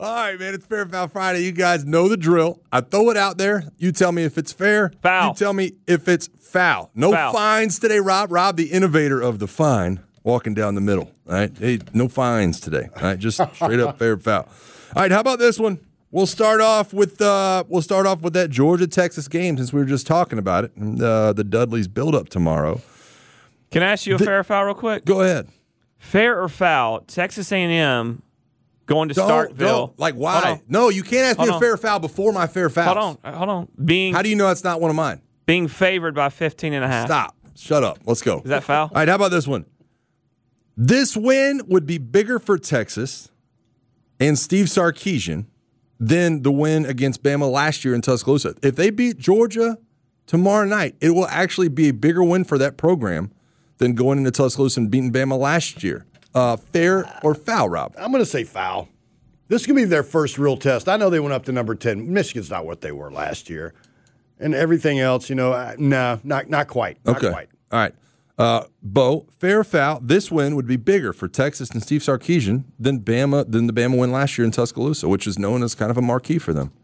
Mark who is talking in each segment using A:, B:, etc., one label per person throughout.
A: All right, man, it's Fair or Foul Friday. You guys know the drill. I throw it out there. You tell me if it's fair.
B: Foul.
A: You tell me if it's foul. No
B: Foul.
A: fines today, Rob. Rob, the innovator of the fine, walking down the middle. All right, hey, no fines today. All right, just straight up fair or foul. All right, how about this one? We'll start off with that Georgia-Texas game since we were just talking about it. And, the Dudleys build up tomorrow.
B: Can I ask you a fair or foul real quick?
A: Go ahead.
B: Fair or foul? Texas A&M going to Starkville.
A: Don't. Like, why? No, you can't ask me a fair or foul before my fair foul.
B: Hold on.
A: How do you know that's not one of mine?
B: Being favored by 15.5.
A: Stop. Shut up. Let's go.
B: Is that foul?
A: All right, how about this one? This win would be bigger for Texas and Steve Sarkisian than the win against Bama last year in Tuscaloosa. If they beat Georgia tomorrow night, it will actually be a bigger win for that program than going into Tuscaloosa and beating Bama last year. Fair or foul, Rob?
C: I'm going to say foul. This is going to be their first real test. I know they went up to number 10. Michigan's not what they were last year. And everything else, no, not quite. Not quite.
A: All right. Bo, fair or foul, this win would be bigger for Texas and Steve Sarkisian than the Bama win last year in Tuscaloosa, which is known as kind of a marquee for them.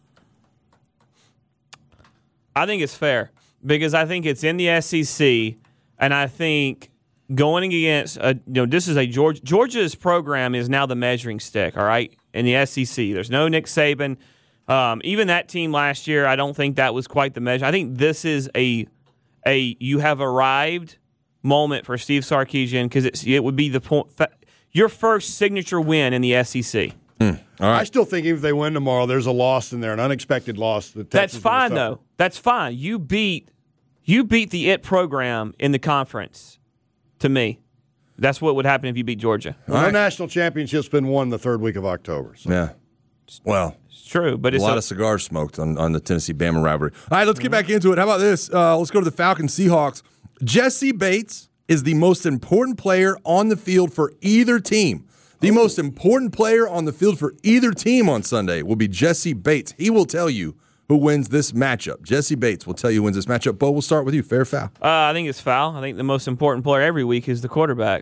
B: I think it's fair because I think it's in the SEC, and I think going against this is a Georgia's program is now the measuring stick. All right, in the SEC, there's no Nick Saban. Even that team last year, I don't think that was quite the measure. I think this is a you have arrived moment for Steve Sarkisian because it would be the point your first signature win in the SEC.
A: All right.
C: I still think even if they win tomorrow, there's a loss in there, an unexpected loss.
B: That's fine though. That's fine. You beat the IT program in the conference. To me, that's what would happen if you beat Georgia.
C: Well, no national championship's been won the third week of October. So.
A: Yeah. Well,
B: it's true, but it's
A: a lot of cigars smoked on the Tennessee-Bama rivalry. All right, let's get back into it. How about this? Let's go to the Falcons-Seahawks. Jesse Bates is the most important player on the field for either team. The most important player on the field for either team on Sunday will be Jesse Bates. He will tell you who wins this matchup. Jesse Bates will tell you who wins this matchup. Bo, we'll start with you. Fair or foul?
B: I think it's foul. I think the most important player every week is the quarterback.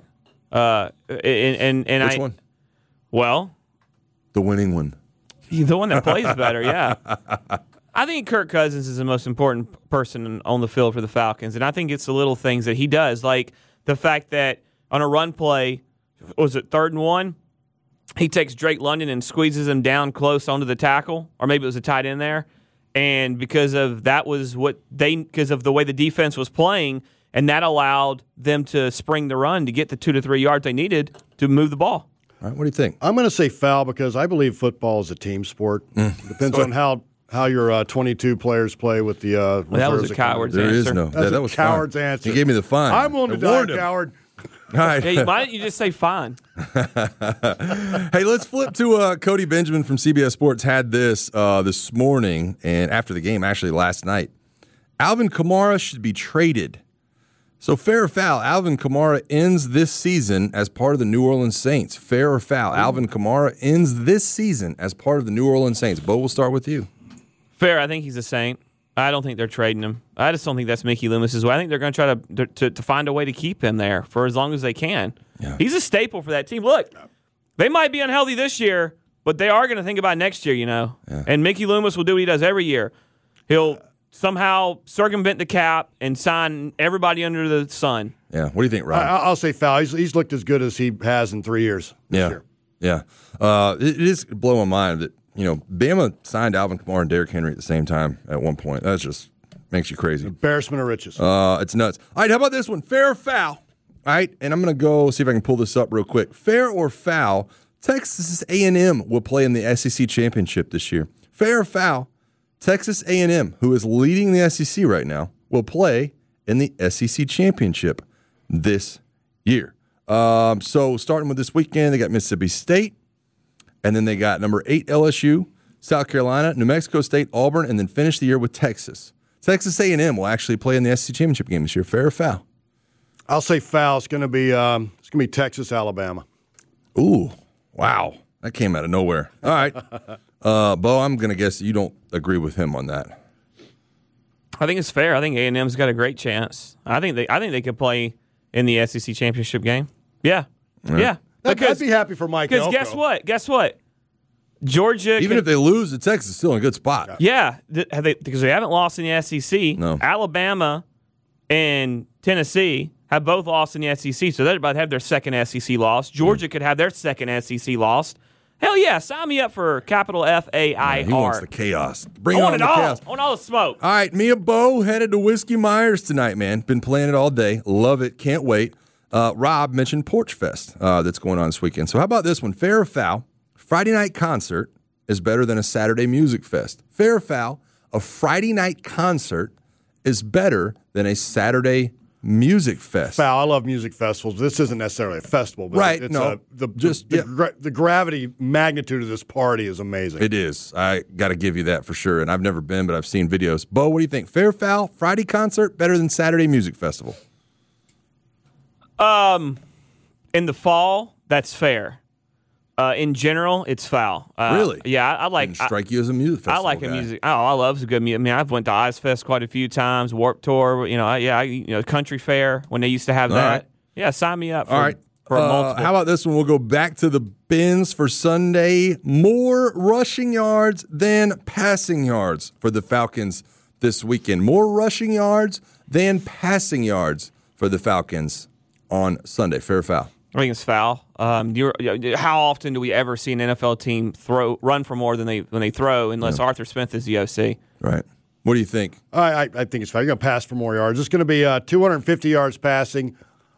B: Which
A: one?
B: Well,
A: the winning one.
B: The one that plays better, yeah. I think Kirk Cousins is the most important person on the field for the Falcons, and I think it's the little things that he does, like the fact that on a run play, was it 3rd and 1? He takes Drake London and squeezes him down close onto the tackle, or maybe it was a tight end there, and because of the way the defense was playing, and that allowed them to spring the run to get the 2 to 3 yards they needed to move the ball.
A: All right, what do you think?
C: I'm going to say foul because I believe football is a team sport. Depends on how your 22 players play with the reserves.
B: That was a coward's answer.
A: There is no.
C: That
A: was
C: a coward's
A: fine.
C: answer.
A: He gave me the fine.
C: I'm willing to die, coward.
A: All right.
B: Hey, why don't you just say fine?
A: Hey, let's flip to Cody Benjamin from CBS Sports had this morning and after the game, actually last night. Alvin Kamara should be traded. So fair or foul, Alvin Kamara ends this season as part of the New Orleans Saints. Fair or foul, Alvin Kamara ends this season as part of the New Orleans Saints. Bo, we'll start with you.
B: Fair. I think he's a Saint. I don't think they're trading him. I just don't think that's Mickey Loomis's way. I think they're going to try to find a way to keep him there for as long as they can. Yeah. He's a staple for that team. Look, they might be unhealthy this year, but they are going to think about next year, Yeah. And Mickey Loomis will do what he does every year. He'll somehow circumvent the cap and sign everybody under the sun.
A: Yeah. What do you think, Rob?
C: I'll say foul. He's looked as good as he has in 3 years this year.
A: Yeah. It is blowing my mind that, Bama signed Alvin Kamara and Derrick Henry at the same time at one point. That just makes you crazy.
C: Embarrassment of riches.
A: It's nuts. All right, how about this one? Fair or foul? All right, and I'm going to go see if I can pull this up real quick. Fair or foul, Texas A&M will play in the SEC championship this year. Fair or foul, Texas A&M, who is leading the SEC right now, will play in the SEC championship this year. So starting with this weekend, they got Mississippi State, and then they got number 8 LSU, South Carolina, New Mexico State, Auburn, and then finish the year with Texas. Texas A&M will actually play in the SEC championship game this year. Fair or foul?
C: I'll say foul. It's going to be Texas, Alabama.
A: Ooh, wow, that came out of nowhere. All right, Bo, I'm going to guess you don't agree with him on that.
B: I think it's fair. I think A&M's got a great chance. I think they could play in the SEC championship game. Yeah.
C: I'd be happy for Mike Elko.
B: Because guess what? Georgia,
A: Even if they lose to Texas, it's still in a good spot.
B: yeah, because they haven't lost in the SEC.
A: No.
B: Alabama and Tennessee have both lost in the SEC, so they're about to have their second SEC loss. Georgia could have their second SEC loss. Hell yeah, sign me up for capital F-A-I-R.
A: He wants the chaos. Bring
B: I
A: on
B: want
A: the
B: it all.
A: chaos.
B: I want all the smoke.
A: All right, me and Bo headed to Whiskey Myers tonight, man. Been playing it all day. Love it. Can't wait. Rob mentioned Porch Fest that's going on this weekend. So how about this one? Fair or foul? Friday night concert is better than a Saturday music fest. Fair or foul? A Friday night concert is better than a Saturday music fest.
C: Foul. I love music festivals. This isn't necessarily a festival, but
A: Right,
C: it's
A: no.
C: the gravity magnitude of this party is amazing.
A: It is. I got to give you that for sure. And I've never been, but I've seen videos. Bo, what do you think? Fair or foul? Friday concert better than Saturday music festival?
B: In the fall, that's fair. In general, it's foul.
A: Really?
B: Yeah, I like.
A: Didn't strike you as a music festival
B: I like a
A: guy.
B: music. Oh, I love a good music. I mean, I've went to Ozfest quite a few times, Warped Tour. Country fair when they used to have
A: All
B: that.
A: right.
B: Yeah, sign me up.
A: All right.
B: For multiple.
A: How about this one? We'll go back to the bins for Sunday. More rushing yards than passing yards for the Falcons this weekend. More rushing yards than passing yards for the Falcons on Sunday. Fair or foul?
B: I think it's foul. How often do we ever see an NFL team run for more than when they throw, unless Arthur Smith is the OC?
A: Right. What do you think?
C: I think it's foul. You're going to pass for more yards. It's going to be 250 yards passing,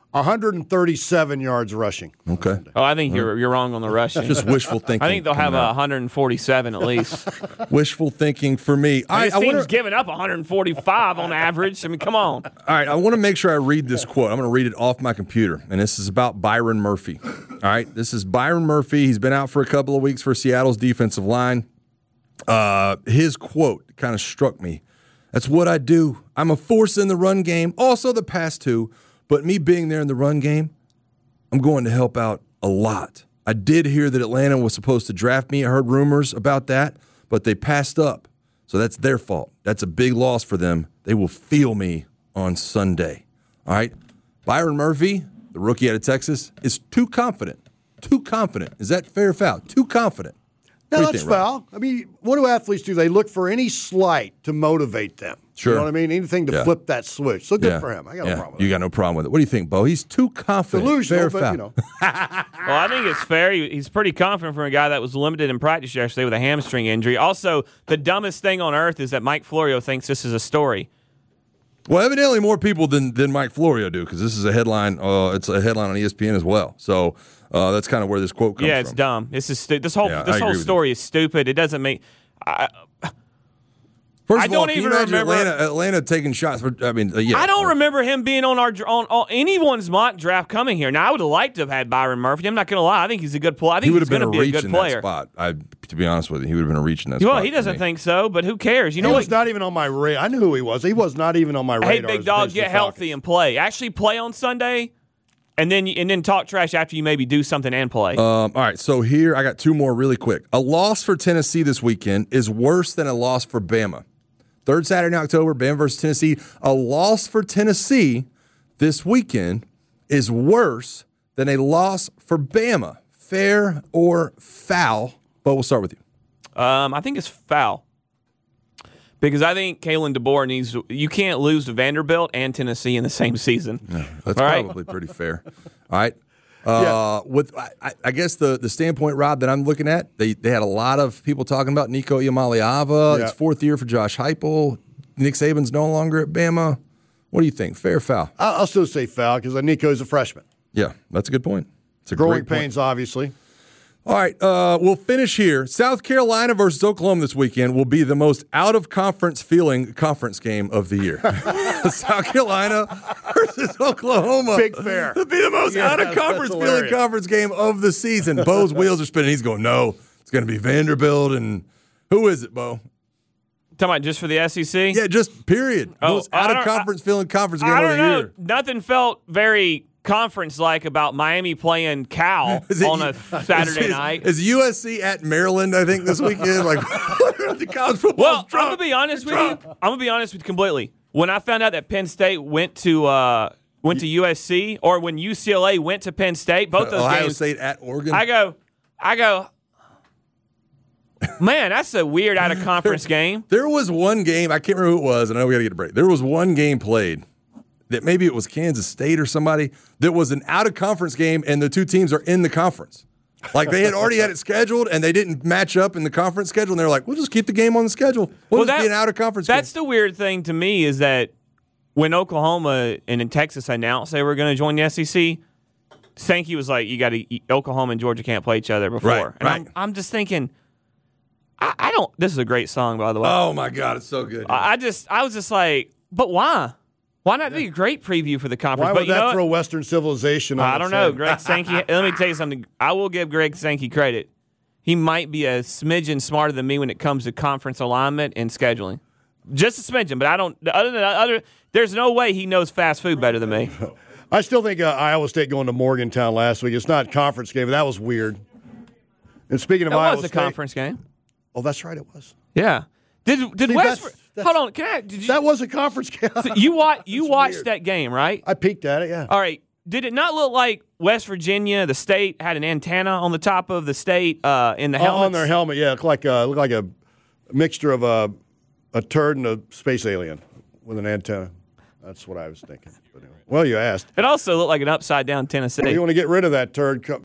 C: 137 yards rushing.
A: Okay.
B: Oh, I think you're wrong on the rushing.
A: Just wishful thinking.
B: I think they'll have
A: coming out.
B: 147 at least.
A: Wishful thinking for me.
B: This team's giving up 145 on average. I mean, come on.
A: All right, I want to make sure I read this quote. I'm going to read it off my computer, and this is about Byron Murphy. All right, this is Byron Murphy. He's been out for a couple of weeks for Seattle's defensive line. His quote kind of struck me. That's what I do. I'm a force in the run game, also the pass too, but me being there in the run game, I'm going to help out a lot. I did hear that Atlanta was supposed to draft me. I heard rumors about that, but they passed up. So that's their fault. That's a big loss for them. They will feel me on Sunday. All right? Byron Murphy, the rookie out of Texas, is too confident. Too confident. Is that fair or foul? Too confident.
C: No,
A: What do you
C: that's
A: think, Rob?
C: foul. I mean, what do athletes do? They look for any slight to motivate them.
A: Sure.
C: You know what I mean? Anything to
A: Yeah.
C: flip that switch. So good
A: Yeah.
C: for him. I got no
A: Yeah.
C: problem with
A: You
C: that.
A: got no problem with it. What do you think, Bo? He's too confident.
C: Delusional,
A: Fair or
C: but,
A: foul?
C: you know.
B: Well, I think it's fair. He's pretty confident from a guy that was limited in practice yesterday with a hamstring injury. Also, the dumbest thing on earth is that Mike Florio thinks this is a story.
A: Well, evidently more people than Mike Florio do, because this is a headline. It's a headline on ESPN as well. So that's kind of where this quote comes from.
B: Yeah, it's dumb. This is this whole
A: Yeah, I
B: this whole
A: agree with
B: story is stupid. It doesn't make.
A: First
B: I
A: of all,
B: don't
A: can you
B: even
A: imagine
B: remember-
A: Atlanta taking shots for? I mean, yeah.
B: I don't remember him being on on anyone's mock draft coming here. Now, I would have liked to have had Byron Murphy. I'm not going to lie. I think he's a good player. I
A: He
B: think
A: would
B: he's
A: have been
B: going
A: a
B: to be a
A: reach
B: good
A: in
B: player.
A: that spot. To be honest with you, he would have been a reach in that spot.
B: Well, he
A: for
B: doesn't
A: me.
B: think so, but who cares? You know
C: He
B: what?
C: was not even on my radar. I knew who he was. He was not even on my radar.
B: Hey,
C: as
B: big
C: a
B: dog,
C: pitcher
B: get
C: for the
B: healthy
C: Falcons.
B: and play. Actually, play on Sunday, and then talk trash after you maybe do something and play.
A: All right, so here I got two more really quick. A loss for Tennessee this weekend is worse than a loss for Bama. Third Saturday in October, Bama versus Tennessee. A loss for Tennessee this weekend is worse than a loss for Bama. Fair or foul? But we'll start with you.
B: I think it's foul. Because I think Kalen DeBoer you can't lose to Vanderbilt and Tennessee in the same season.
A: That's
B: All right.
A: probably pretty fair. All right. With I guess the standpoint, Rob, that I'm looking at, they had a lot of people talking about Nico Iamaleava.
C: Yeah.
A: It's fourth year for Josh Heupel. Nick Saban's no longer at Bama. What do you think? Fair or foul?
C: I'll still say foul because Nico's a freshman.
A: Yeah, that's a good point. It's a
C: Growing
A: great point.
C: pains, obviously.
A: All right, we'll finish here. South Carolina versus Oklahoma this weekend will be the most out-of-conference feeling conference game of the year. South Carolina versus Oklahoma.
C: Big fair.
A: It'll be the most
C: Yeah,
A: out-of-conference
C: that's
A: feeling
C: hilarious.
A: conference game of the season. Bo's wheels are spinning. He's going, no, it's going to be Vanderbilt. And who is it, Bo?
B: Talking about just for the SEC?
A: Yeah, just period.
B: Oh,
A: Most
B: I don't-
A: out-of-conference feeling conference game
B: I
A: of
B: don't
A: the
B: know.
A: year.
B: Nothing felt very conference-like about Miami playing Cal
A: Is it-
B: on a Saturday night.
A: Is USC at Maryland, I think, this weekend? Like, the college football.
B: Well, I'm gonna be honest with you. I'm gonna be honest with you completely. When I found out that Penn State went to USC, or when UCLA went to Penn State, both those
A: Ohio
B: games,
A: State at Oregon.
B: I go. Man, that's a weird out of conference game.
A: There was one game, I can't remember who it was, and I know we got to get a break. There was one game played that maybe it was Kansas State or somebody that was an out of conference game, and the two teams are in the conference. Like they had already had it scheduled, and they didn't match up in the conference schedule, and they were like, we'll just keep the game on the schedule. We'll just be an out of conference game.
B: That's the weird thing to me is that when Oklahoma and in Texas announced they were going to join the SEC, Sankey was like, Oklahoma and Georgia can't play each other before.
A: Right.
B: I'm just thinking, I don't, this is a great song, by the way.
A: Oh, my God, it's so good.
B: I was just like, but why? Why not be a great preview for the conference?
C: Why would that throw Western civilization on
B: I don't know. Greg Sankey, let me tell you something. I will give Greg Sankey credit. He might be a smidgen smarter than me when it comes to conference alignment and scheduling. Just a smidgen, but I don't. There's no way he knows fast food better than me.
C: I still think Iowa State going to Morgantown last week. It's not a conference game, but that was weird. And speaking of Iowa State,
B: that was a conference game.
C: Oh, that's right, it was.
B: Yeah. Did West? Hold on.
C: That was a conference game.
B: So you watched that game, right?
C: I peeked at it. Yeah.
B: All right. Did it not look like West Virginia, the state, had an antenna on the top of the state in the helmet?
C: On their helmet, yeah. It looked like a mixture of a turd and a space alien with an antenna. That's what I was thinking. But anyway. Well, you asked.
B: It also looked like an upside down Tennessee.
C: Well, you want to get rid of that turd?